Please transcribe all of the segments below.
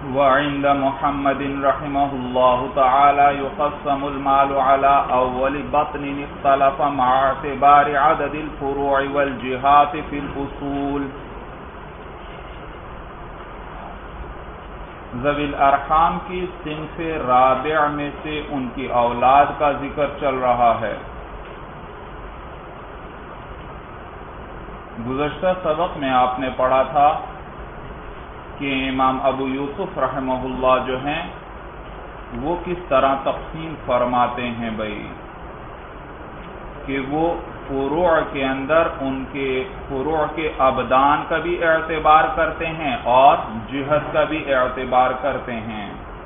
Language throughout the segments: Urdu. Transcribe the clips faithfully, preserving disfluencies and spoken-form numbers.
وعند محمد رحمه الله تعالى يقسم المال على أول بطن اختلف مع اعتبار عدد الفروع والجهات في الأصول. ذوی الارحام کی صنف رابع میں سے ان کی اولاد کا ذکر چل رہا ہے. گزشتہ سبق میں آپ نے پڑھا تھا کہ امام ابو یوسف رحمہ اللہ جو ہیں وہ کس طرح تقسیم فرماتے ہیں بھائی کہ وہ فروع کے اندر ان کے فروع کے ابدان کا بھی اعتبار کرتے ہیں اور جہت کا بھی اعتبار کرتے ہیں.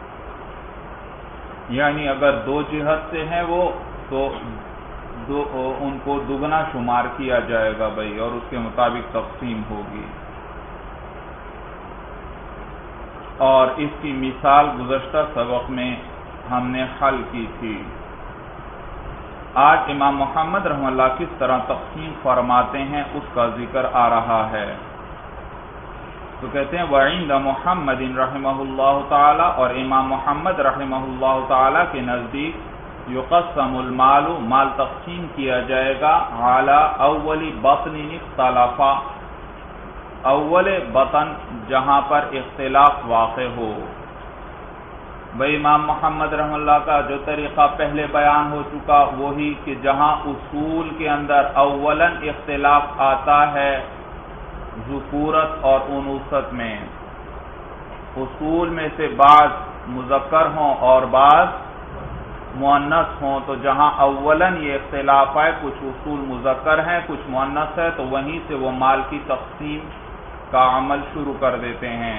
یعنی اگر دو جہت سے ہیں وہ تو دو ان کو دگنا شمار کیا جائے گا بھائی اور اس کے مطابق تقسیم ہوگی. اور اس کی مثال گزشتہ سبق میں ہم نے حل کی تھی. آج امام محمد رحمہ اللہ کس طرح تقسیم فرماتے ہیں اس کا ذکر آ رہا ہے. تو کہتے ہیں وعند محمد رحمہ اللہ تعالی، اور امام محمد رحمہ اللہ تعالی کے نزدیک یقسم المال، مال تقسیم کیا جائے گا علی اول بطن اختلاف، اول بطن جہاں پر اختلاف واقع ہو. بھائی امام محمد رحمہ اللہ کا جو طریقہ پہلے بیان ہو چکا وہی کہ جہاں اصول کے اندر اولاً اختلاف آتا ہے ذکورت اور انوثت میں، اصول میں سے بعض مذکر ہوں اور بعض مؤنث ہوں، تو جہاں اولاً یہ اختلاف ہے کچھ اصول مذکر ہیں کچھ مؤنث ہے تو وہیں سے وہ مال کی تقسیم کا عمل شروع کر دیتے ہیں.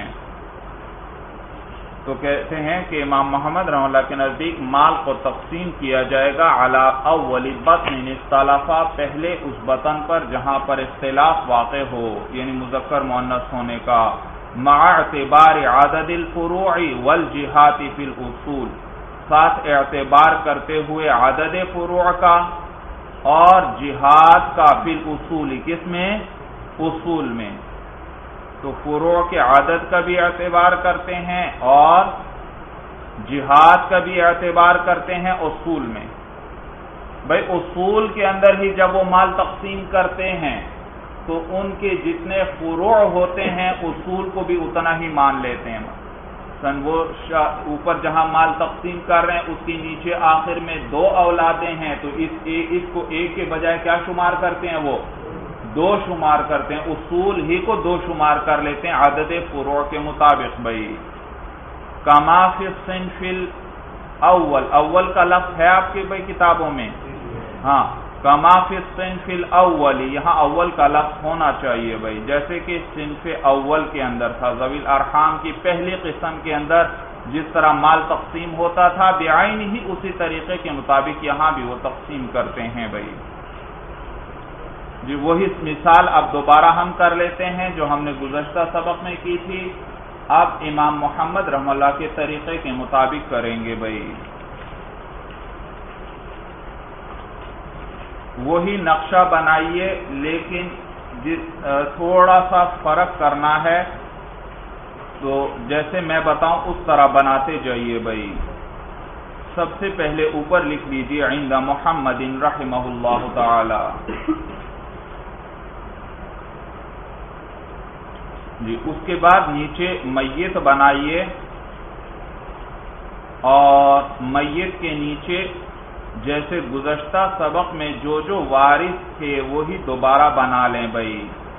تو کہتے ہیں کہ امام محمد رحمہ اللہ کے نزدیک مال کو تقسیم کیا جائے گا علی اول بطن اختلاف، پہلے اس بطن پر جہاں پر اختلاف واقع ہو یعنی مذکر مؤنث ہونے کا، مع اعتبار عدد الفروع والجہات فی الاصول، ساتھ اعتبار کرتے ہوئے عدد فروع کا اور جہات کا فی الاصول، کس میں؟ اصول میں. تو فروع کے عدد کا بھی اعتبار کرتے ہیں اور جہاد کا بھی اعتبار کرتے ہیں اصول میں. بھائی اصول کے اندر ہی جب وہ مال تقسیم کرتے ہیں تو ان کے جتنے فروع ہوتے ہیں اصول کو بھی اتنا ہی مان لیتے ہیں. سن وہ اوپر جہاں مال تقسیم کر رہے ہیں اس کے نیچے آخر میں دو اولادیں ہیں تو اس اس کو ایک کے بجائے کیا شمار کرتے ہیں؟ وہ دو شمار کرتے ہیں، اصول ہی کو دو شمار کر لیتے ہیں عدد فروع کے مطابق. بھائی کما فی الصنف الاول، اول کا لفظ ہے آپ کے بھائی کتابوں میں؟ ہاں، کما فی الصنف الاول، یہاں اول کا لفظ ہونا چاہیے بھائی، جیسے کہ صنف اول کے اندر تھا ذوی الارحام کی پہلی قسم کے اندر جس طرح مال تقسیم ہوتا تھا بعین ہی اسی طریقے کے مطابق یہاں بھی وہ تقسیم کرتے ہیں بھائی. جی وہی مثال اب دوبارہ ہم کر لیتے ہیں جو ہم نے گزشتہ سبق میں کی تھی. اب امام محمد رحمہ اللہ کے طریقے کے مطابق کریں گے بھائی. وہی نقشہ بنائیے لیکن تھوڑا سا فرق کرنا ہے تو جیسے میں بتاؤں اس طرح بناتے جائیے بھائی. سب سے پہلے اوپر لکھ لیجیے عند محمد رحمہ اللہ تعالی. جی اس کے بعد نیچے میت بنائیے اور میت کے نیچے جیسے گزشتہ سبق میں جو جو وارث تھے وہی دوبارہ بنا لیں بھائی.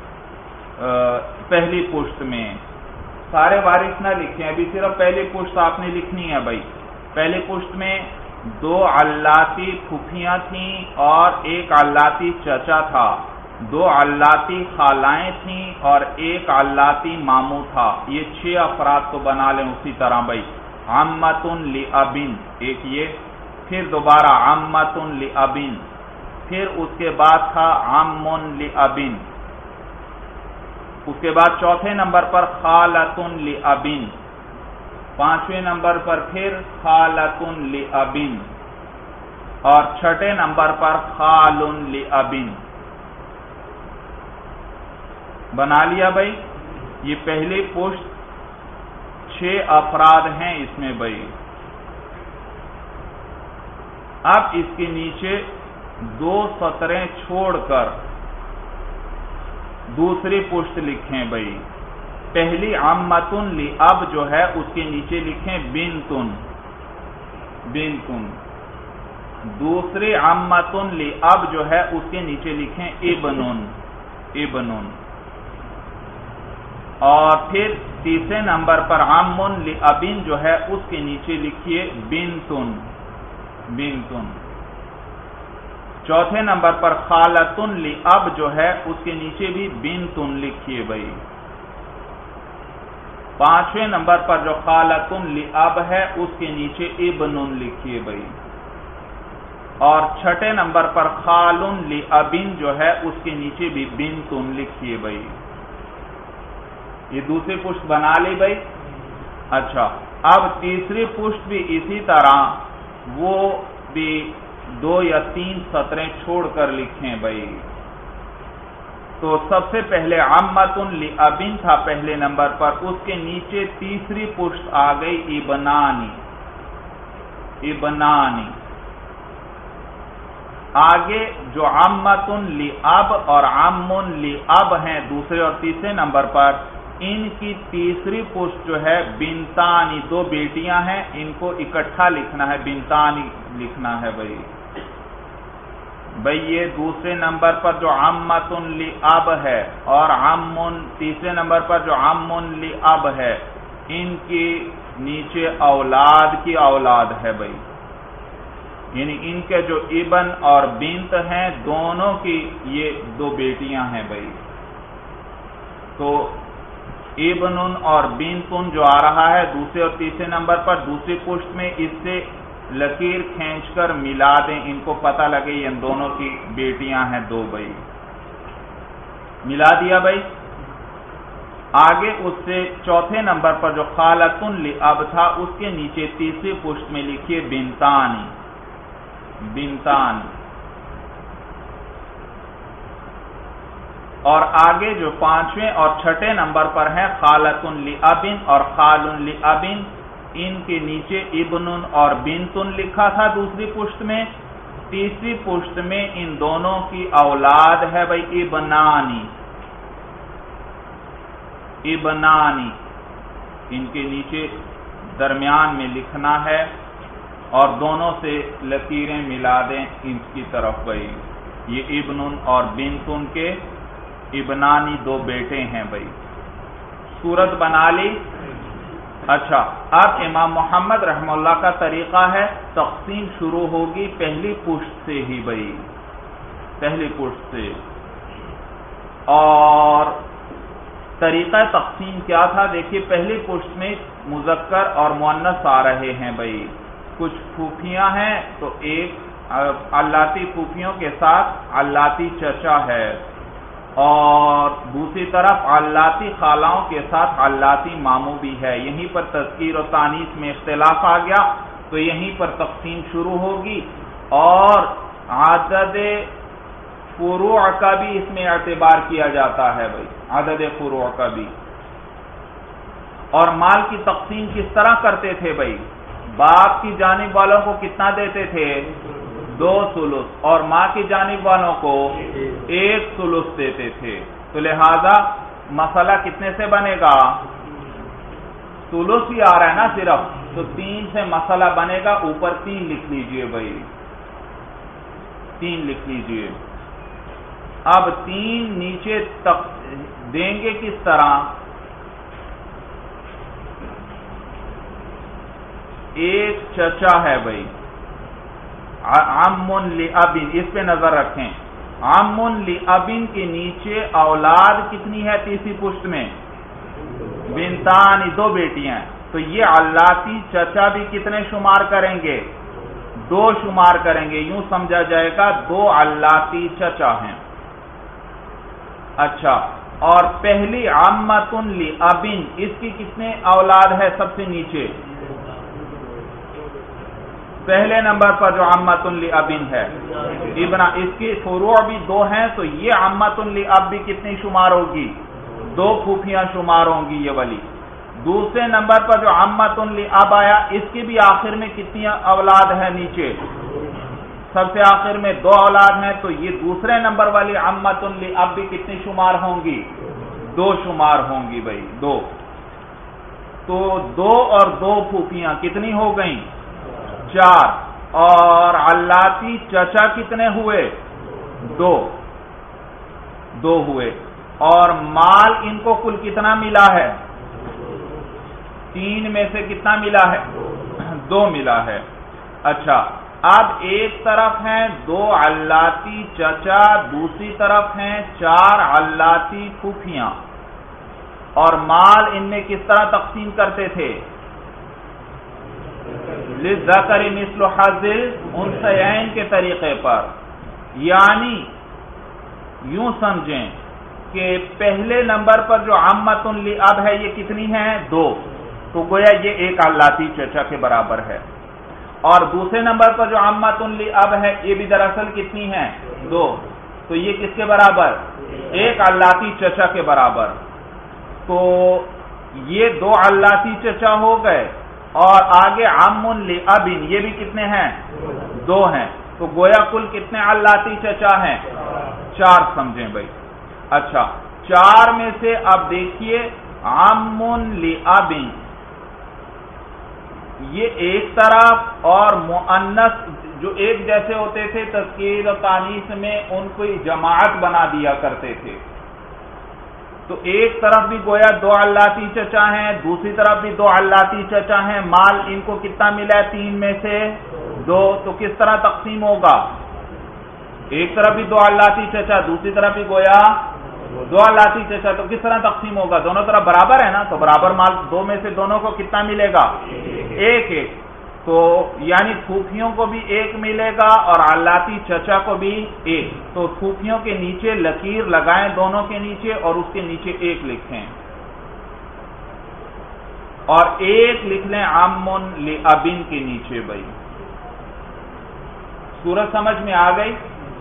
پہلی پشت میں سارے وارث نہ لکھیں، ابھی صرف پہلی پشت آپ نے لکھنی ہے بھائی. پہلی پشت میں دو علاتی پھوپھیاں تھیں اور ایک علاتی چچا تھا، دو علاتی خالائیں تھیں اور ایک علاتی ماموں تھا. یہ چھ افراد کو بنا لیں اسی طرح بھائی. عمۃ لابن ایک یہ، پھر دوبارہ عمۃ لابن، پھر اس کے بعد تھا عم لابن، اس کے بعد چوتھے نمبر پر خالۃ لابن، پانچویں نمبر پر پھر خالۃ لابن اور چھٹے نمبر پر خال لابن. بنا لیا بھائی. یہ پہلی پشت چھ افراد ہیں اس میں بھائی. اب اس کے نیچے دو سطریں چھوڑ کر دوسری پشت لکھیں بھائی. پہلی عمتن لأب جو ہے اس کے نیچے لکھیں بنتن بنتن. دوسری عمتن لأب جو ہے اس کے نیچے لکھیں ابنن ابنن. اور پھر تیسرے نمبر پر عمن لأبن جو ہے اس کے نیچے لکھیے بنتن بنتن. چوتھے نمبر پر خالتن لأب جو ہے اس کے نیچے بھی بنتن لکھیے بھائی. پانچویں نمبر پر جو خالتن لأب ہے اس کے نیچے ابنن لکھیے بھائی. اور چھٹے نمبر پر خالن لأبن جو ہے اس کے نیچے بھی بنتن لکھیے بھائی. یہ دوسری پشت بنا لی بھائی. اچھا اب تیسری پشت بھی اسی طرح وہ بھی دو یا تین سطریں چھوڑ کر لکھیں بھائی. تو سب سے پہلے عمتن لأبن تھا پہلے نمبر پر, اس کے نیچے تیسری پشت آ گئی ابنانی ابنانی. آگے جو عمتن لأب اور عمن لأب ہیں دوسرے اور تیسرے نمبر پر, ان کی تیسری پشت جو ہے بنتانی, دو بیٹیاں ہیں, ان کو اکٹھا لکھنا ہے, بنتانی لکھنا ہے بھائی. بھئی یہ دوسرے نمبر پر جو عمتن لأب ہے اور عمن تیسرے نمبر پر جو عمن لأب ہے, ان کی نیچے اولاد کی اولاد ہے بھائی. یعنی ان کے جو ابن اور بنت ہیں دونوں کی یہ دو بیٹیاں ہیں بھائی. تو ابنن اور بنتن جو آ رہا ہے دوسرے اور تیسرے نمبر پر, دوسری پشت میں اس سے لکیر کھینچ کر ملا دیں, ان کو پتہ لگے یہ ان دونوں کی بیٹیاں ہیں دو بھائی. ملا دیا بھائی. آگے اس سے چوتھے نمبر پر جو خالتن لأب تھا اس کے نیچے تیسری پشت میں لکھیے بنتانی بنتان. اور آگے جو پانچویں اور چھٹے نمبر پر ہیں خالتن لأبن اور خالن لأبن, ان کے نیچے ابنن اور بنتن لکھا تھا دوسری پشت میں. تیسری پشت میں ان دونوں کی اولاد ہے بھائی ابنانی ابنانی. ان کے نیچے درمیان میں لکھنا ہے اور دونوں سے لکیریں ملا دیں ان کی طرف بھائی. یہ ابنن اور بنتن کے ابنانی دو بیٹے ہیں بھائی. صورت بنا لی. اچھا اب امام محمد رحمہ اللہ کا طریقہ ہے تقسیم شروع ہوگی پہلی پشت سے ہی بھائی, پہلی پشت سے. اور طریقہ تقسیم کیا تھا دیکھیے, پہلی پشت میں مذکر اور مؤنث آ رہے ہیں بھائی. کچھ پھوپھیاں ہیں تو ایک علاتی پھوپھیوں کے ساتھ علاتی چچا ہے, اور دوسری طرف علاتی خالاؤں کے ساتھ علاتی ماموں بھی ہے. یہیں پر تذکیر و تانیث میں اختلاف آ گیا تو یہیں پر تقسیم شروع ہوگی. اور عدد فروع کا بھی اس میں اعتبار کیا جاتا ہے بھائی, عدد فروع کا بھی. اور مال کی تقسیم کس طرح کرتے تھے بھائی, باپ کی جانب والوں کو کتنا دیتے تھے, دو ثلث, اور ماں کی جانب والوں کو ایک ثلث دیتے تھے. تو لہذا مسئلہ کتنے سے بنے گا, ثلث ہی آ رہا ہے نا صرف, تو تین سے مسئلہ بنے گا. اوپر تین لکھ لیجئے بھائی, تین لکھ لیجئے. اب تین نیچے تک دیں گے کس طرح, ایک چچا ہے بھائی عمن لأبن, اس پہ نظر رکھیں. عمن لأبن کے نیچے اولاد کتنی ہے تیسری پشت میں, بنتانی, دو بیٹیاں. تو یہ علاتی چچا بھی کتنے شمار کریں گے, دو شمار کریں گے. یوں سمجھا جائے گا دو علاتی چچا ہیں. اچھا, اور پہلی عمتن لأبن, اس کی کتنے اولاد ہے سب سے نیچے, پہلے نمبر پر جو عمتن لأبن ہے ابنا, اس کی فروع بھی دو ہیں. تو یہ عمتن لأب بھی کتنی شمار ہوگی, دو پھوپھیاں شمار ہوں گی یہ والی. دوسرے نمبر پر جو عمۃ لاب آیا، اس کی بھی آخر میں کتنی اولاد ہے؟ نیچے سب سے آخر میں دو اولاد ہیں، تو یہ دوسرے نمبر والی عمۃ لاب بھی کتنی شمار ہوں گی؟ دو شمار ہوں گی بھائی، دو۔ تو دو اور دو پھوپھیاں کتنی ہو گئیں؟ چار۔ اور علاتی چچا کتنے ہوئے؟ دو دو ہوئے۔ اور مال ان کو کل کتنا ملا ہے؟ تین میں سے کتنا ملا ہے؟ دو ملا ہے۔ اچھا، اب ایک طرف ہیں دو علاتی چچا، دوسری طرف ہیں چار علاتی پھوپھیاں، اور مال ان میں کس طرح تقسیم کرتے تھے؟ للذکر مثل حظ الانثیین کے طریقے پر، یعنی یوں سمجھیں کہ پہلے نمبر پر جو عمۃ لاب ہے یہ کتنی ہے؟ دو، تو گویا یہ ایک علاتی چچا کے برابر ہے۔ اور دوسرے نمبر پر جو عمۃ لاب ہے یہ بھی دراصل کتنی ہے؟ دو، تو یہ کس کے برابر؟ ایک علاتی چچا کے برابر۔ تو یہ دو علاتی چچا ہو گئے، اور آگے عم لاب، یہ بھی کتنے ہیں؟ دو ہیں، تو گویا کل کتنے علاتی چچا ہیں؟ چار سمجھیں بھائی۔ اچھا، چار میں سے اب دیکھیے عم لاب یہ ایک طرف، اور مؤنث جو ایک جیسے ہوتے تھے تذکیر اور تانیث میں ان کو جماعت بنا دیا کرتے تھے، تو ایک طرف بھی گویا دو علاتی چچا ہیں، دوسری طرف بھی دو علاتی چچا ہیں، مال ان کو کتنا ملا ہے؟ تین میں سے دو، تو کس طرح تقسیم ہوگا؟ ایک طرف بھی دو علاتی چچا، دوسری طرف بھی گویا دو علاتی چچا، تو کس طرح تقسیم ہوگا؟ دونوں طرف برابر ہے نا، تو برابر مال دو میں سے دونوں کو کتنا ملے گا؟ ایک ایک، تو یعنی پھوپھیوں کو بھی ایک ملے گا اور علاتی چچا کو بھی ایک، تو پھوپھیوں کے نیچے لکیر لگائیں دونوں کے نیچے، اور اس کے نیچے ایک لکھیں، اور ایک لکھ لیں عم لاب کے نیچے بھائی۔ صورت سمجھ میں آ گئی؟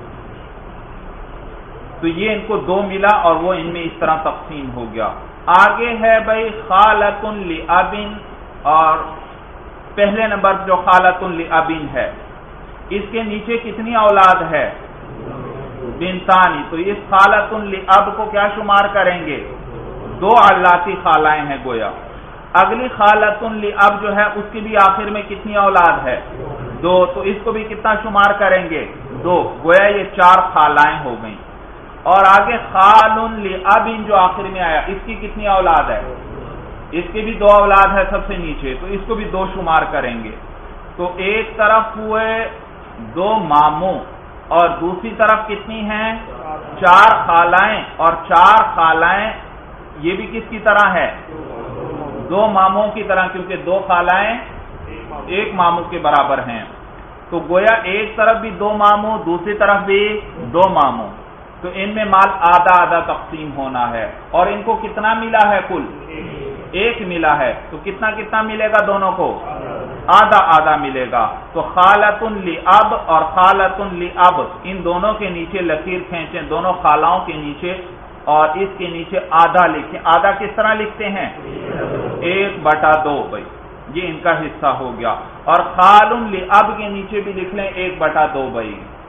تو یہ ان کو دو ملا اور وہ ان میں اس طرح تقسیم ہو گیا۔ آگے ہے بھائی خالۃ لاب، اور پہلے نمبر جو خالۃ لاب ہے اس کے نیچے کتنی اولاد ہے؟ بنتانی، تو اس خالۃ لاب کو کیا شمار کریں گے؟ دو علاتی خالائیں ہیں گویا۔ اگلی خالۃ لاب جو ہے اس کی بھی آخر میں کتنی اولاد ہے؟ دو، تو اس کو بھی کتنا شمار کریں گے؟ دو، گویا یہ چار خالائیں ہو گئیں۔ اور آگے خال لاب جو آخر میں آیا اس کی کتنی اولاد ہے؟ اس کی بھی دو اولاد ہے سب سے نیچے، تو اس کو بھی دو شمار کریں گے، تو ایک طرف ہوئے دو ماموں اور دوسری طرف کتنی ہیں؟ چار خالائیں، اور چار خالائیں یہ بھی کس کی طرح ہے؟ دو ماموں کی طرح، کیونکہ دو خالائیں ایک ماموں کے برابر ہیں، تو گویا ایک طرف بھی دو ماموں، دوسری طرف بھی دو ماموں، تو ان میں مال آدھا آدھا تقسیم ہونا ہے، اور ان کو کتنا ملا ہے؟ کل ایک ملا ہے، تو کتنا کتنا ملے گا دونوں کو؟ آدھا آدھا ملے گا۔ تو خالۃ لاب اور خالۃ لاب ان دونوں کے نیچے لکیر کھینچیں، دونوں خالاؤں کے نیچے، اور اس کے نیچے آدھا لکھیں۔ آدھا کس طرح لکھتے ہیں؟ ایک بٹا دو بھائی، یہ ان کا حصہ ہو گیا۔ اور خال لاب کے نیچے بھی لکھ لیں ایک بٹا دو بھائی،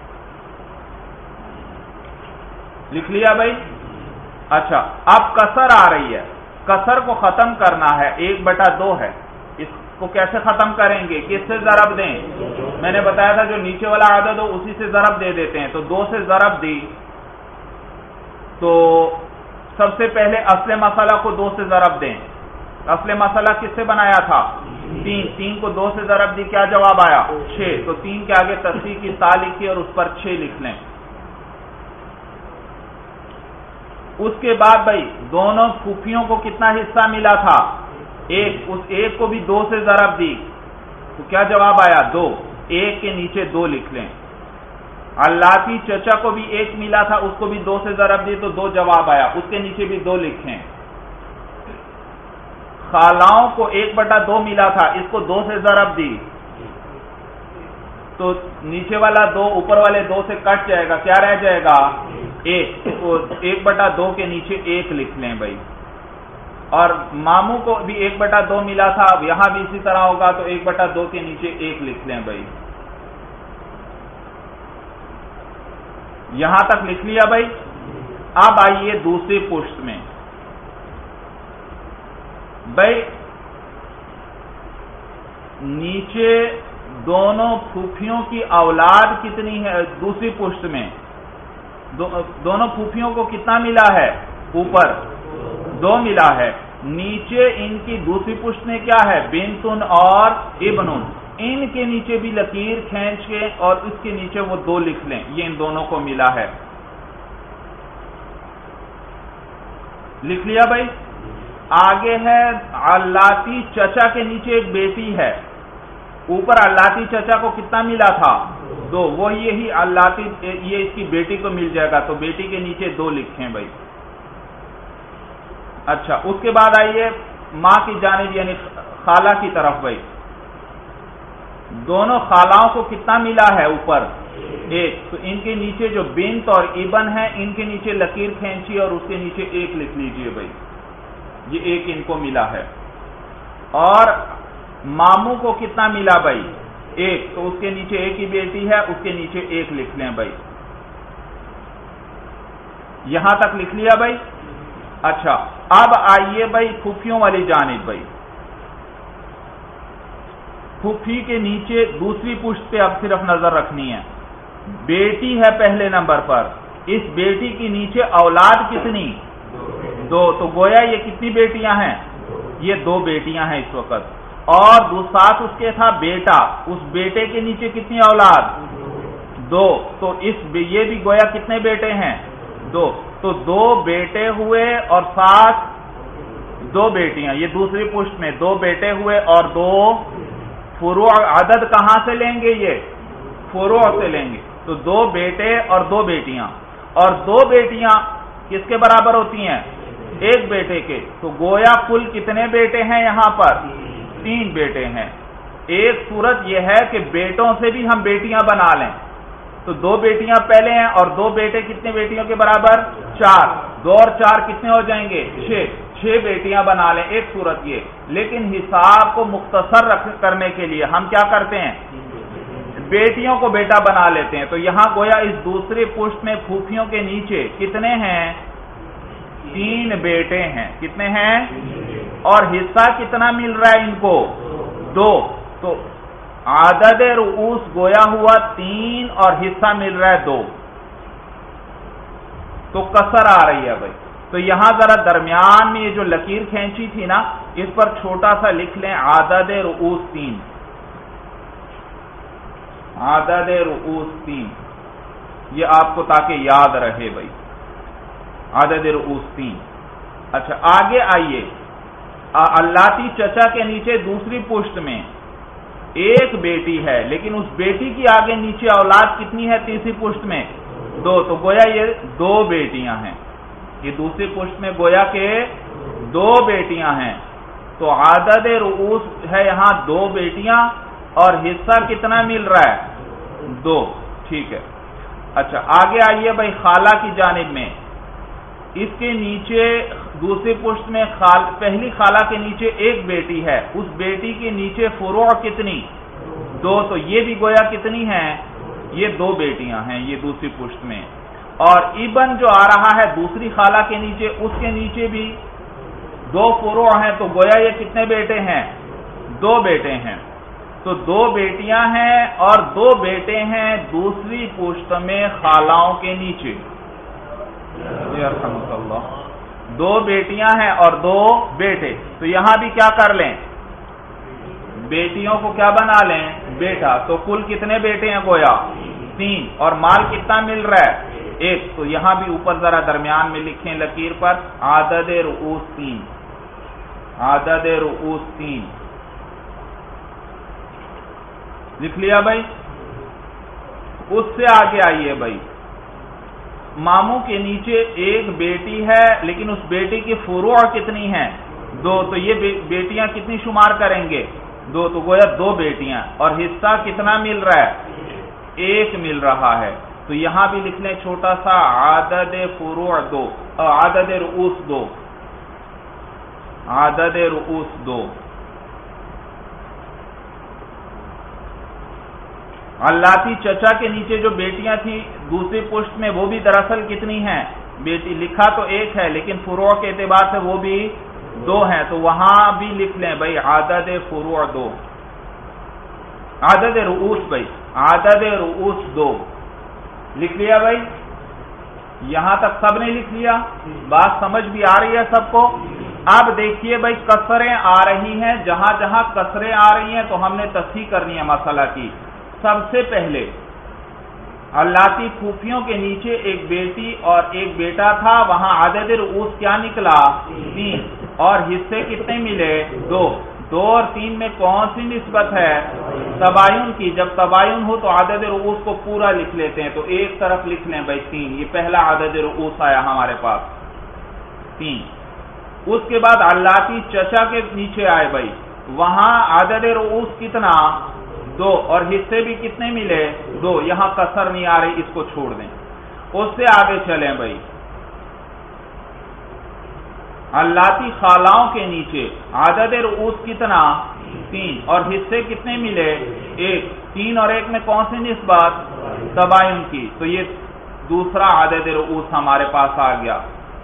لکھ لیا بھائی؟ اچھا، اب کسر آ رہی ہے، کسر کو ختم کرنا ہے، ایک بٹا دو ہے، اس کو کیسے ختم کریں گے؟ کس سے ضرب دیں؟ میں نے بتایا تھا جو نیچے والا عدد ہو اسی سے ضرب دے دیتے ہیں، تو دو سے ضرب دی، تو سب سے پہلے اصل مسئلہ کو دو سے ضرب دیں۔ اصل مسئلہ کس سے بنایا تھا؟ تین، تین کو دو سے ضرب دی، کیا جواب آیا؟ چھ، تو تین کے آگے تصحیح کی تا لکھی اور اس پر چھ لکھ لیں۔ اس کے بعد بھائی دونوں پھوپھیوں کو کتنا حصہ ملا تھا؟ ایک، اس ایک کو بھی دو سے ضرب دی، تو کیا جواب آیا؟ دو، ایک کے نیچے دو لکھ لیں۔ علاتی چچا کو بھی ایک ملا تھا، اس کو بھی دو سے ضرب دی تو دو جواب آیا، اس کے نیچے بھی دو لکھیں۔ خالاؤں کو ایک بٹا دو ملا تھا، اس کو دو سے ضرب دی تو نیچے والا دو اوپر والے دو سے کٹ جائے گا، کیا رہ جائے گا؟ ایک، تو ایک بٹا دو کے نیچے ایک لکھ لیں بھائی۔ اور ماموں کو بھی ایک بٹا دو ملا تھا، اب یہاں بھی اسی طرح ہوگا، تو ایک بٹا دو کے نیچے ایک لکھ لیں بھائی. یہاں تک لکھ لیا بھائی. اب آئیے دوسری پشت میں. بھائی نیچے دونوں پھوپھیوں کی اولاد کتنی ہے؟ دوسری پشت میں دو دونوں پھوپھیوں کو کتنا ملا ہے؟ اوپر دو ملا ہے. نیچے ان کی دوسری پشت میں کیا ہے؟ بنتن اور ابنن. ان کے نیچے بھی لکیر کھینچ کے اور اس کے نیچے وہ دو لکھ لیں، یہ ان دونوں کو ملا ہے. لکھ لیا بھائی. آگے ہے علاتی چچا کے نیچے ایک بیٹی ہے. اوپر علاتی چچا کو کتنا ملا تھا؟ دو. وہ یہی علاتی یہ اس کی بیٹی کو مل جائے گا، تو بیٹی کے نیچے دو لکھیں بھائی. اچھا اس کے بعد آئیے ماں کی جانب یعنی خالہ کی طرف. بھائی دونوں خالاؤں کو کتنا ملا ہے؟ اوپر ایک. تو ان کے نیچے جو بنت اور ابن ہے ان کے نیچے لکیر کھینچی اور اس کے نیچے ایک لکھ لیجئے بھائی. یہ ایک ان کو ملا ہے. اور ماموں کو کتنا ملا بھائی؟ ایک. تو اس کے نیچے ایک ہی بیٹی ہے، اس کے نیچے ایک لکھ لیں بھائی. یہاں تک لکھ لیا بھائی. اچھا اب آئیے بھائی پھوپھیوں والی جانب. بھائی پھوپھی کے نیچے دوسری پشت پہ اب صرف نظر رکھنی ہے. بیٹی ہے پہلے نمبر پر. اس بیٹی کے نیچے اولاد کتنی؟ دو. تو گویا یہ کتنی بیٹیاں ہیں؟ یہ دو بیٹیاں ہیں اس وقت. اور ساتھ اس کے تھا بیٹا. اس بیٹے کے نیچے کتنی اولاد؟ دو. تو اس یہ بھی گویا کتنے بیٹے ہیں؟ دو. تو دو بیٹے ہوئے اور ساتھ دو بیٹیاں. یہ دوسری پشت میں دو بیٹے ہوئے اور دو فروع. عدد کہاں سے لیں گے؟ یہ فروع سے لیں گے. تو دو بیٹے اور دو بیٹیاں. اور دو بیٹیاں کس کے برابر ہوتی ہیں؟ ایک بیٹے کے. تو گویا کل کتنے بیٹے ہیں یہاں پر؟ تین بیٹے ہیں. ایک صورت یہ ہے کہ بیٹوں سے بھی ہم بیٹیاں بنا لیں. تو دو بیٹیاں پہلے ہیں اور دو بیٹے کتنے بیٹیوں کے برابر؟ چار. دو اور چار کتنے ہو جائیں گے؟ چھ. چھ بیٹیاں بنا لیں. ایک صورت یہ. لیکن حساب کو مختصر کرنے کے لیے ہم کیا کرتے ہیں؟ بیٹیوں کو بیٹا بنا لیتے ہیں. تو یہاں گویا اس دوسری پشت میں پھوپھیوں کے نیچے کتنے ہیں؟ تین بیٹے ہیں. کتنے ہیں؟ اور حصہ کتنا مل رہا ہے ان کو؟ دو. تو عدد رؤوس گویا ہوا تین اور حصہ مل رہا ہے دو. تو کسر آ رہی ہے بھائی. تو یہاں ذرا درمیان میں یہ جو لکیر کھینچی تھی نا اس پر چھوٹا سا لکھ لیں عدد رؤوس تین. عدد رؤوس تین یہ آپ کو تاکہ یاد رہے بھائی. عدد رؤوس تین. اچھا آگے آئیے. علاتی چچا کے نیچے دوسری پشت میں ایک بیٹی ہے لیکن اس بیٹی کی آگے نیچے اولاد کتنی ہے؟ تیسری پشت میں دو. تو گویا یہ دو بیٹیاں ہیں. یہ دوسری پشت میں گویا کہ دو بیٹیاں ہیں. تو عدد رؤوس ہے یہاں دو بیٹیاں اور حصہ کتنا مل رہا ہے؟ دو. ٹھیک ہے. اچھا آگے آئیے بھائی خالہ کی جانب میں. اس کے نیچے دوسری پشت میں خال پہلی خالہ کے نیچے ایک بیٹی ہے. اس بیٹی کے نیچے فروع کتنی؟ دو. تو یہ بھی گویا کتنی ہیں؟ یہ دو بیٹیاں ہیں یہ دوسری پشت میں. اور ابن جو آ رہا ہے دوسری خالہ کے نیچے اس کے نیچے بھی دو فروع ہیں. تو گویا یہ کتنے بیٹے ہیں؟ دو بیٹے ہیں. تو دو بیٹیاں ہیں اور دو بیٹے ہیں دوسری پشت میں خالاؤں کے نیچے. دو بیٹیاں ہیں اور دو بیٹے. تو یہاں بھی کیا کر لیں؟ بیٹیوں کو کیا بنا لیں؟ بیٹا. تو کل کتنے بیٹے ہیں گویا؟ تین. اور مال کتنا مل رہا ہے؟ ایک. تو یہاں بھی اوپر ذرا درمیان میں لکھیں لکیر پر عدد رؤوس تین. عدد رؤوس تین لکھ لیا بھائی. اس سے آگے آئیے بھائی. ماموں کے نیچے ایک بیٹی ہے لیکن اس بیٹی کی فروع کتنی ہیں؟ دو. تو یہ بیٹیاں کتنی شمار کریں گے؟ دو. تو گویا دو بیٹیاں. اور حصہ کتنا مل رہا ہے؟ ایک مل رہا ہے. تو یہاں بھی لکھ لیں چھوٹا سا عدد فروع دو عدد رؤوس دو. عدد رؤوس دو. علاتی چچا کے نیچے جو بیٹیاں تھیں دوسری پشت میں وہ بھی دراصل کتنی ہیں؟ بیٹی لکھا تو ایک ہے لیکن فروع کے اعتبار سے وہ بھی دو ہیں، تو وہاں بھی لکھ لیں بھائی عدد فروع دو، عدد رؤوس بھائی عدد رؤوس دو لکھ لیا بھائی. یہاں تک سب نے لکھ لیا، بات سمجھ بھی آ رہی ہے سب کو؟ اب دیکھیے بھائی کسریں آ رہی ہیں، جہاں جہاں کسریں آ رہی ہیں تو ہم نے تصحیح کرنی ہے مسئلہ کی. سب سے پہلے علاتی پھوپھیوں کے نیچے ایک بیٹی اور ایک بیٹا تھا، وہاں عدد رؤوس کیا نکلا؟ تین. اور حصے کتنے ملے؟ دو. دو اور تین میں کون سی نسبت ہے؟ تباین کی. جب تباین ہو تو عدد رؤوس کو پورا لکھ لیتے ہیں، تو ایک طرف لکھ لیں بھائی تین. یہ پہلا عدد رؤوس آیا ہمارے پاس تین. اس کے بعد علاتی چچا کے نیچے آئے بھائی، وہاں عدد رؤوس کتنا؟ دو. اور حصے بھی کتنے ملے؟ دو. یہاں کسر نہیں آ رہی، اس کو چھوڑ دیں. اس سے آگے چلیں بھائی، علاتی خالاؤں کے نیچے عدد رؤوس کتنا؟ تین. اور حصے کتنے ملے؟ ایک. تین اور ایک میں کون سی نسبت؟ تباین کی. تو یہ دوسرا عدد رؤوس ہمارے پاس آ گیا.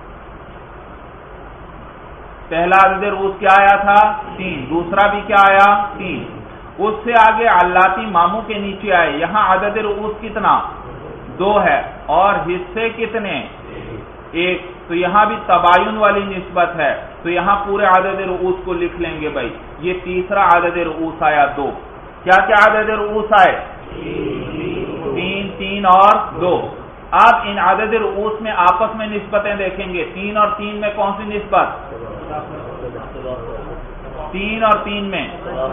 پہلا عدد رؤوس کیا آیا تھا؟ تین. دوسرا بھی کیا آیا؟ تین. اس سے آگے علاتی ماموں کے نیچے آئے، یہاں عدد رؤوس کتنا؟ دو ہے. اور حصے کتنے؟ ایک. تو یہاں بھی تباین والی نسبت ہے، تو یہاں پورے عدد رؤوس کو لکھ لیں گے بھائی. یہ تیسرا عدد رؤوس آیا دو. کیا کیا عدد رؤوس آئے؟ تین، تین اور دو. اب ان عدد رؤوس میں آپس میں نسبتیں دیکھیں گے. تین اور تین میں کون سی نسبت؟ تین اور تین میں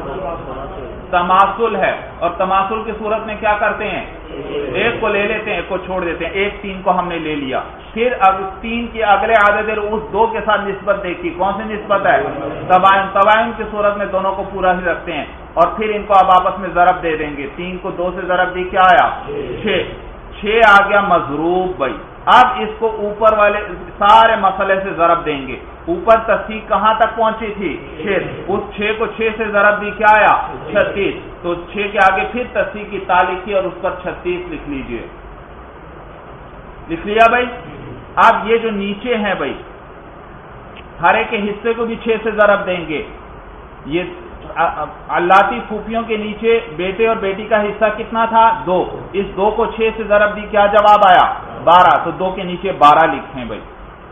تماثل ہے، اور تماثل کی صورت میں کیا کرتے ہیں؟ ایک کو لے لیتے ہیں، ایک کو چھوڑ دیتے ہیں. ایک تین کو ہم نے لے لیا. پھر اب تین کے اگلے عدد رؤوس دو کے ساتھ نسبت دیکھی. کون سی نسبت ہے؟ تباین. تباین کی صورت میں دونوں کو پورا ہی رکھتے ہیں، اور پھر ان کو اب آپس میں ضرب دے دیں گے. تین کو دو سے ضرب دی، کیا آیا؟ چھ. چھ آ گیا مضروب بھائی. اب اس کو اوپر والے سارے مسئلے سے ضرب دیں گے. اوپر تصحیح کہاں تک پہنچی تھی؟ چھ. اس چھ کو چھ سے ضرب دی، کیا آیا؟ چھتیس. تو چھ کے آگے پھر تصحیح کی تا لکھی اور اس پر چھتیس لکھ لیجئے. لکھ لیا بھائی؟ اب یہ جو نیچے ہیں بھائی، ہر ایک کے حصے کو بھی چھ سے ضرب دیں گے. یہ علاتی پھوپھیوں کے نیچے بیٹے اور بیٹی کا حصہ کتنا تھا؟ دو. اس دو کو چھ سے ضرب دی، کیا جواب آیا؟ بارہ. تو دو کے نیچے بارہ لکھیں بھائی.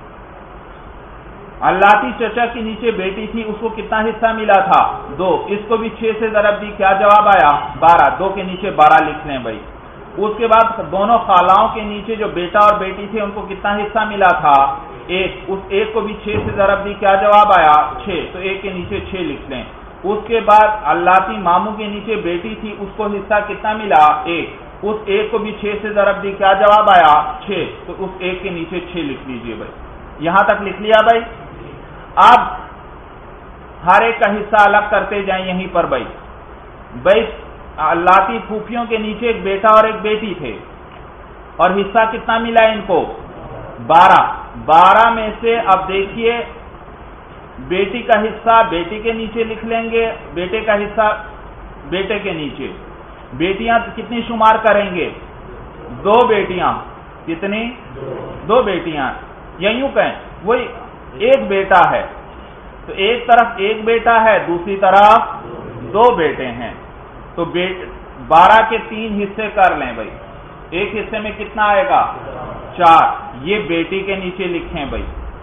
علاتی چچا کے نیچے بیٹی تھی، اس کو کتنا حصہ ملا تھا؟ دو. اس کو بھی چھ سے ضرب دی، کیا جواب آیا؟ بارہ. دو کے نیچے بارہ لکھ لیں بھائی. اس کے بعد دونوں خالاؤں کے نیچے جو بیٹا اور بیٹی تھے ان کو کتنا حصہ ملا تھا؟ ایک. اس ایک کو بھی چھ سے ضرب دی، کیا جواب آیا؟ چھ. تو ایک کے نیچے چھ لکھ لیں. اس کے بعد علاتی ماموں کے نیچے بیٹی تھی، اس کو حصہ کتنا ملا؟ ایک. اس ایک کو بھی چھ سے ضرب دی، کیا جواب آیا؟ چھ. تو اس ایک کے نیچے چھ لکھ لیجئے بھائی. یہاں تک لکھ لیا بھائی. اب ہر ایک کا حصہ الگ کرتے جائیں یہیں پر بھائی. بھائی علاتی پھوپھیوں کے نیچے ایک بیٹا اور ایک بیٹی تھے، اور حصہ کتنا ملا ان کو؟ بارہ. بارہ میں سے اب دیکھیے بیٹی کا حصہ بیٹی کے نیچے لکھ لیں گے، بیٹے کا حصہ بیٹے کے نیچے. بیٹیاں کتنی شمار کریں گے؟ دو بیٹیاں. کتنی؟ دو بیٹیاں. یا یوں کہیں وہی ایک بیٹا ہے، تو ایک طرف ایک بیٹا ہے، دوسری طرف دو بیٹے ہیں. تو بارہ کے تین حصے کر لیں بھائی. ایک حصے میں کتنا آئے گا؟ چار. یہ بیٹی کے نیچے لکھیں بھائی.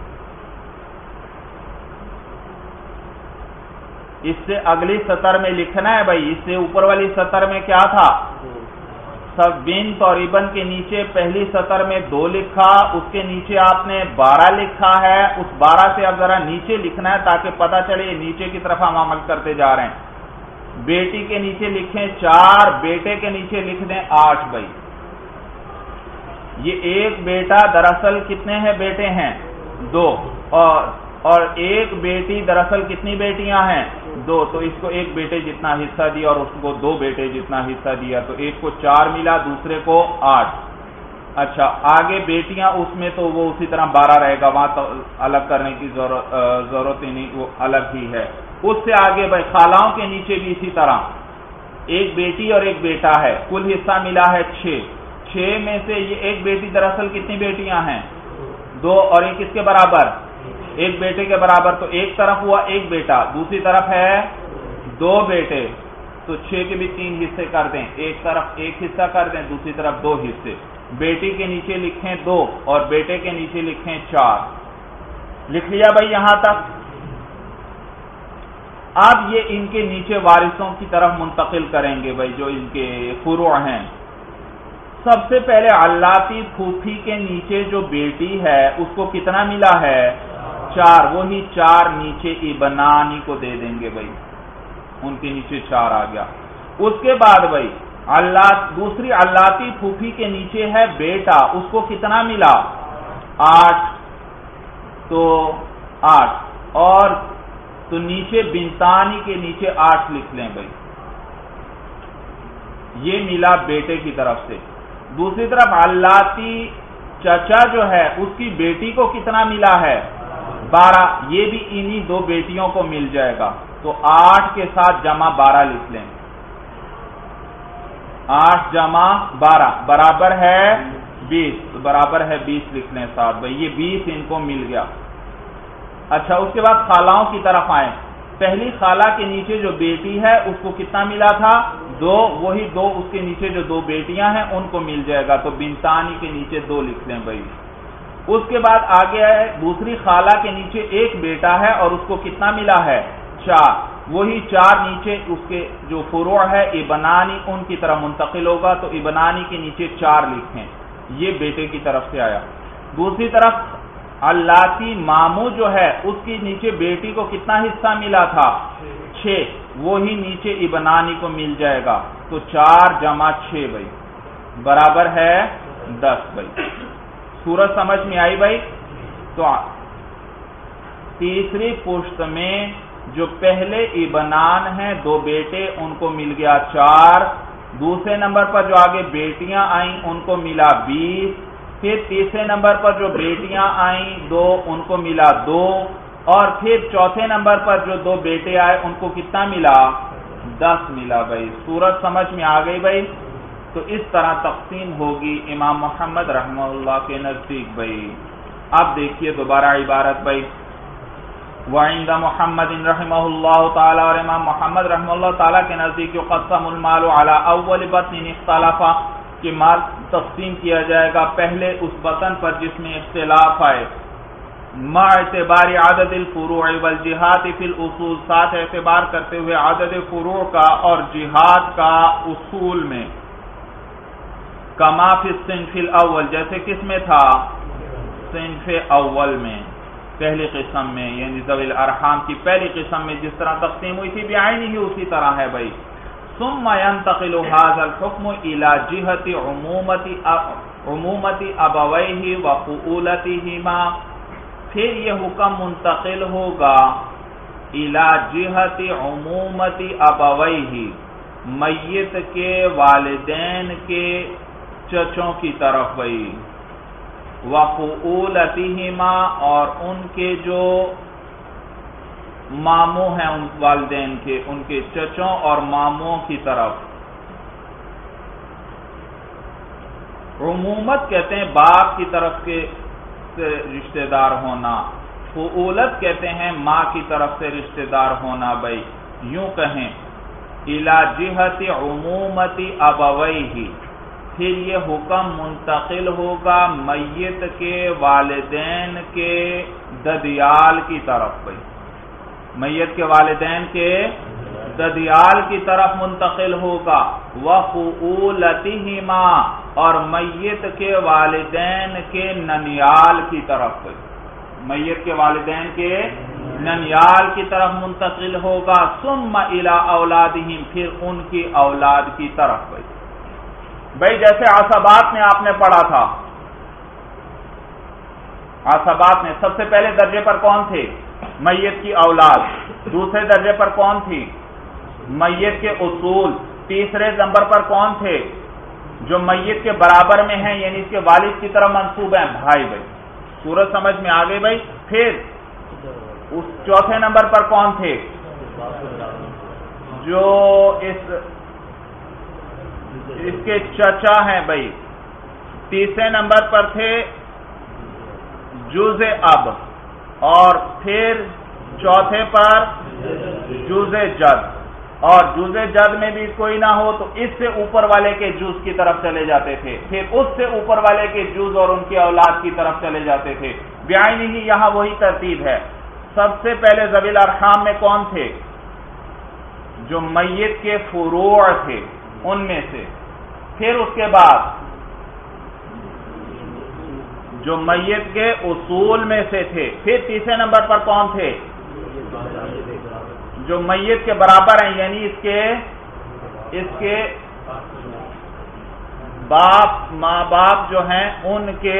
اس سے اگلی سطر میں لکھنا ہے بھائی. اس سے اوپر والی سطر میں کیا تھا؟ سب بنت اور ابن کے نیچے پہلی سطر میں دو لکھا، اس کے نیچے آپ نے بارہ لکھا ہے. اس بارہ سے اب ذرا نیچے لکھنا ہے تاکہ پتہ چلے یہ نیچے کی طرف ہم عمل کرتے جا رہے ہیں. بیٹی کے نیچے لکھیں چار، بیٹے کے نیچے لکھ دیں آٹھ بھائی. یہ ایک بیٹا دراصل کتنے ہیں بیٹے ہیں؟ دو. اور اور ایک بیٹی دراصل کتنی بیٹیاں ہیں؟ دو. تو اس کو ایک بیٹے جتنا حصہ دیا اور اس کو دو بیٹے جتنا حصہ دیا، تو ایک کو چار ملا، دوسرے کو آٹھ. اچھا آگے بیٹیاں اس میں تو وہ اسی طرح بارہ رہے گا، وہاں تو الگ کرنے کی ضرورت ہی نہیں، وہ الگ ہی ہے۔ اس سے آگے بھائی خالاؤں کے نیچے بھی اسی طرح ایک بیٹی اور ایک بیٹا ہے، کل حصہ ملا ہے چھ، چھ میں سے یہ ایک بیٹی دراصل کتنی بیٹیاں ہیں؟ دو، اور ایک کس کے برابر؟ ایک بیٹے کے برابر، تو ایک طرف ہوا ایک بیٹا، دوسری طرف ہے دو بیٹے، تو چھ کے بھی تین حصے کر دیں، ایک طرف ایک حصہ کر دیں، دوسری طرف دو حصے، بیٹی کے نیچے لکھیں دو اور بیٹے کے نیچے لکھیں چار۔ لکھ لیا بھائی یہاں تک؟ اب یہ ان کے نیچے وارثوں کی طرف منتقل کریں گے بھائی، جو ان کے فروع ہیں۔ سب سے پہلے علاتی پھوپھی کے نیچے جو بیٹی ہے اس کو کتنا ملا ہے؟ چار، وہی چار نیچے ابنانی کو دے دیں گے بھائی، ان کے نیچے چار آ گیا۔ اس کے بعد بھائی اللہ دوسری علاتی پھوپھی کے نیچے ہے بیٹا، اس کو کتنا ملا؟ آٹھ، تو آٹھ، اور تو نیچے بنتانی کے نیچے آٹھ لکھ لیں بھائی، یہ ملا بیٹے کی طرف سے۔ دوسری طرف علاتی چچا جو ہے اس کی بیٹی کو کتنا ملا ہے؟ بارہ، یہ بھی انہی دو بیٹیوں کو مل جائے گا، تو آٹھ کے ساتھ جمع بارہ لکھ لیں، آٹھ جمع بارہ برابر ہے بیس، تو برابر ہے بیس لکھ لیں ساتھ بھائی، یہ بیس ان کو مل گیا۔ اچھا اس کے بعد خالاؤں کی طرف آئیں، پہلی خالہ کے نیچے جو بیٹی ہے اس کو کتنا ملا تھا؟ دو، وہی دو اس کے نیچے جو دو بیٹیاں ہیں ان کو مل جائے گا، تو بنتانی کے نیچے دو لکھ لیں بھائی۔ اس کے بعد آگے ہے دوسری خالہ کے نیچے ایک بیٹا ہے اور اس کو کتنا ملا ہے؟ چار، وہی چار نیچے اس کے جو فروع ہے ابنانی ان کی طرف منتقل ہوگا، تو ابنانی کے نیچے چار لکھیں، یہ بیٹے کی طرف سے آیا۔ دوسری طرف علاتی مامو جو ہے اس کی نیچے بیٹی کو کتنا حصہ ملا تھا؟ چھ، وہی نیچے ابنانی کو مل جائے گا، تو چار جمع چھ بھائی برابر ہے دس بھائی۔ سورج سمجھ میں آئی بھائی؟ تو تیسری پشت میں جو پہلے ابنان ہیں دو بیٹے ان کو مل گیا چار، دوسرے نمبر پر جو آگے بیٹیاں آئیں ان کو ملا بیس، پھر تیسرے نمبر پر جو بیٹیاں آئیں دو ان کو ملا دو، اور پھر چوتھے نمبر پر جو دو بیٹے آئے ان کو کتنا ملا؟ دس ملا بھائی۔ سورج سمجھ میں آ گئی بھائی؟ تو اس طرح تقسیم ہوگی امام محمد رحمہ اللہ کے نزدیک بھائی۔ اب دیکھیے دوبارہ عبارت بھائی، وعند محمد رحمہ اللہ تعالی، اور امام محمد رحمہ اللہ تعالی کے نزدیک یقسم المال علی اول بطن اختلف، کہ مال تقسیم کیا جائے گا پہلے اس بطن پر جس میں اختلاف آئے، مع اعتبار عدد الفروع والجہات فی الاصول، ساتھ اعتبار کرتے ہوئے عدد فروع کا اور جہات کا اصول میں، کما فی الصنف الاول، جیسے کس میں تھا؟ صنف اول میں، پہلی قسم میں، یعنی ذوی الارحام کی پہلی قسم میں جس طرح تقسیم ہوئی تھی بعینہ ہی اسی طرح ہے بھائی۔ ثم ينتقل هذا الحكم الى جهة عمومة عمومة ابويه وفؤولتهما، پھر یہ حکم منتقل ہوگا الى جهة عمومة ابويه، میت کے والدین کے چچوں کی طرف بھائی، وفؤولتهما، اور ان کے جو ماموں ہیں ان والدین کے، ان کے چچوں اور ماموں کی طرف۔ عمومت کہتے ہیں باپ کی طرف کے سے رشتہ دار ہونا، فؤولت کہتے ہیں ماں کی طرف سے رشتہ دار ہونا بھائی۔ یوں کہیں الی جہت عمومت ابویہ، پھر یہ حکم منتقل ہوگا میت کے والدین کے ددیال کی طرف بھائی، میت کے والدین کے ددیال کی طرف منتقل ہوگا، وَفُؤُولَتِهِمَا، اور میت کے والدین کے ننیال کی طرف بھائی، میت کے والدین کے ننیال کی طرف منتقل ہوگا، ثُمَّ إِلَىٰ أَوْلَادِهِمْ، پھر ان کی اولاد کی طرف بھائی۔ بھائی جیسے عصبات میں آپ نے پڑھا تھا، عصبات میں سب سے پہلے درجے پر کون تھے؟ میت کی اولاد، دوسرے درجے پر کون تھی؟ میت کے اصول، تیسرے نمبر پر کون تھے؟ جو میت کے برابر میں ہیں یعنی اس کے والد کی طرف منسوب ہیں بھائی بھائی. صورت سمجھ میں آ گئی بھائی. پھر اس چوتھے نمبر پر کون تھے؟ جو اس اس کے چچا ہیں بھائی. تیسرے نمبر پر تھے جز اب، اور پھر چوتھے پر جز جد، اور جز جد میں بھی کوئی نہ ہو تو اس سے اوپر والے کے جز کی طرف چلے جاتے تھے، پھر اس سے اوپر والے کے جز اور ان کی اولاد کی طرف چلے جاتے تھے. بعینہ ہی یہاں وہی ترتیب ہے. سب سے پہلے ذوی الارحام میں کون تھے؟ جو میت کے فروع تھے ان میں سے. پھر اس کے بعد جو میت کے اصول میں سے تھے. پھر تیسرے نمبر پر کون تھے؟ جو میت کے برابر ہیں یعنی اس کے اس کے باپ ماں باپ جو ہیں ان کے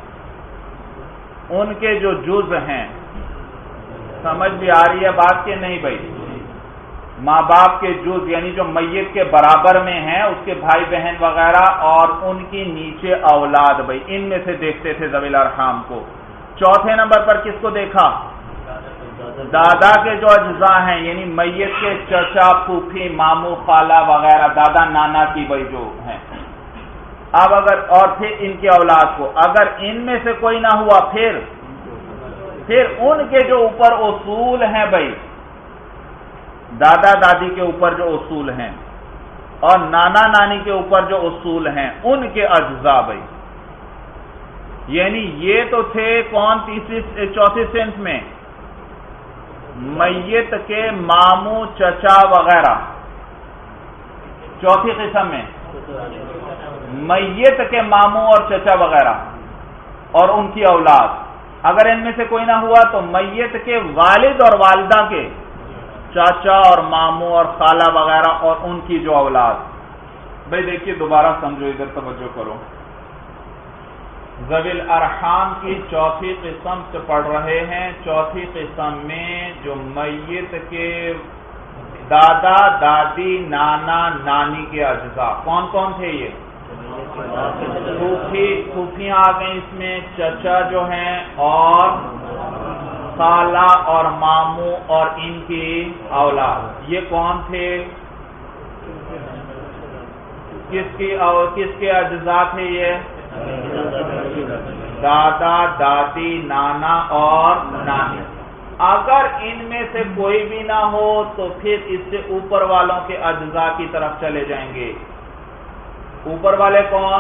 ان کے جو جز ہیں. سمجھ بھی آ رہی ہے بات کہ نہیں بھائی؟ ماں باپ کے جز یعنی جو میت کے برابر میں ہیں اس کے بھائی بہن وغیرہ اور ان کی نیچے اولاد بھائی، ان میں سے دیکھتے تھے ذوی الارحام کو. چوتھے نمبر پر کس کو دیکھا؟ دادا کے جو اجزاء ہیں یعنی میت کے چچا، پھوپھی، ماموں، خالہ وغیرہ، دادا نانا کی بھائی جو ہیں. اب اگر اور پھر ان کی اولاد کو اگر ان میں سے کوئی نہ ہوا پھر پھر ان کے جو اوپر اصول ہیں بھائی، دادا دادی کے اوپر جو اصول ہیں اور نانا نانی کے اوپر جو اصول ہیں ان کے اجزاء بھائی. یعنی یہ تو تھے کون تیسری چوتھی صنف میں؟ میت کے ماموں، چچا وغیرہ. چوتھی قسم میں میت کے ماموں اور چچا وغیرہ اور ان کی اولاد. اگر ان میں سے کوئی نہ ہوا تو میت کے والد اور والدہ کے چاچا اور ماموں اور خالہ وغیرہ اور ان کی جو اولاد. بھائی دیکھیے دوبارہ سمجھو، ادھر توجہ کرو. ذوی الارحام کی چوتھی قسم سے پڑھ رہے ہیں. چوتھی قسم میں جو میت کے دادا دادی نانا نانی کے اجزاء کون کون تھے؟ یہ پھوپھی پھوپھیاں آ گئیں اس میں، چچا جو ہیں اور خالہ اور ماموں اور ان کی اولاد. یہ کون تھے؟ کس کی کس کے اجزاء تھے؟ یہ دادا دادی نانا اور نانی. اگر ان میں سے کوئی بھی نہ ہو تو پھر اس سے اوپر والوں کے اجزاء کی طرف چلے جائیں گے. اوپر والے کون؟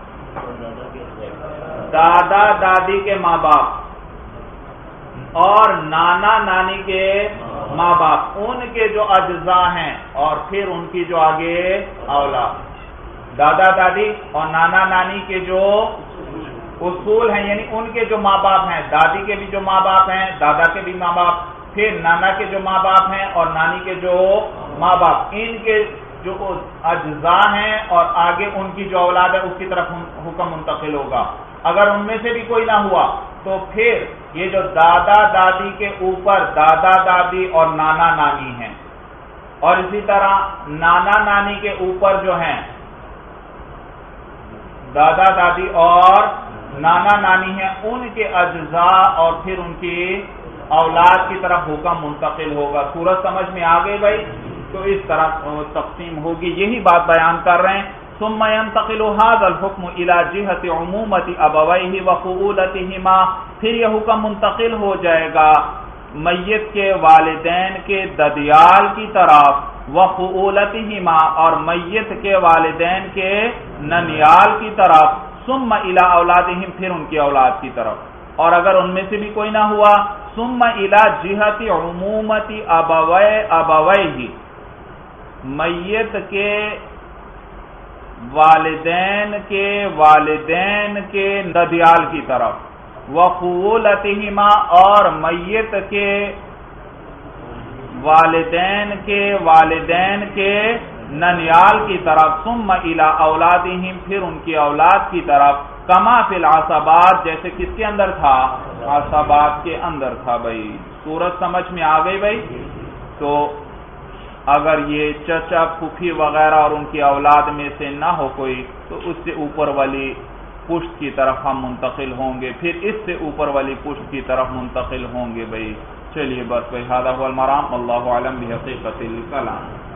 دادا دادی کے ماں باپ اور نانا نانی کے ماں باپ، ان کے جو اجزاء ہیں اور پھر ان کی جو آگے اولاد. دادا دادی اور نانا نانی کے جو اصول ہیں یعنی ان کے جو ماں باپ ہیں، دادی کے بھی جو ماں باپ ہیں، دادا کے بھی ماں باپ، پھر نانا کے جو ماں باپ ہیں اور نانی کے جو ماں باپ، ان کے جو اجزاء ہیں اور آگے ان کی جو اولاد ہے اس کی طرف حکم منتقل ہوگا. اگر ان میں سے بھی کوئی نہ ہوا تو پھر یہ جو دادا دادی کے اوپر دادا دادی اور نانا نانی ہیں، اور اسی طرح نانا نانی کے اوپر جو ہیں دادا دادی اور نانا نانی ہیں، ان کے اجزاء اور پھر ان کی اولاد کی طرف حکم منتقل ہوگا. صورت سمجھ میں آ گئی بھائی؟ تو اس طرح تقسیم ہوگی. یہی بات بیان کر رہے ہیں. ثم ينتقل هذا الحكم الى جهة عمومة ابويه وخؤولتهما. پھر یہ حکم منتقل ہو جائے گا میت کے والدین کے ددیال کی طرف، وخؤولتهما اور میت کے والدین کے ننیال کی طرف، ثم الى اولادهم پھر ان کی اولاد کی طرف. اور اگر ان میں سے بھی کوئی نہ ہوا ثم الى جهة عمومة ابوي ابويه میت کے والدین کے والدین کے ددیال کی طرف، وخؤولتهما اور میت کے والدین کے والدین کے ننیال کی طرف، ثم الى اولادهم پھر ان کی اولاد کی طرف، کما فی العصبات جیسے کس کے اندر تھا؟ عصبات کے اندر تھا. بھائی صورت سمجھ میں آ گئی بھائی؟ تو اگر یہ چچا پھوپھی وغیرہ اور ان کی اولاد میں سے نہ ہو کوئی تو اس سے اوپر والی پشت کی طرف ہم منتقل ہوں گے، پھر اس سے اوپر والی پشت کی طرف منتقل ہوں گے بھائی۔ چلیے بس بھائی، ھذا ھو المرام، اللہ اعلم بحقیقت الکلام۔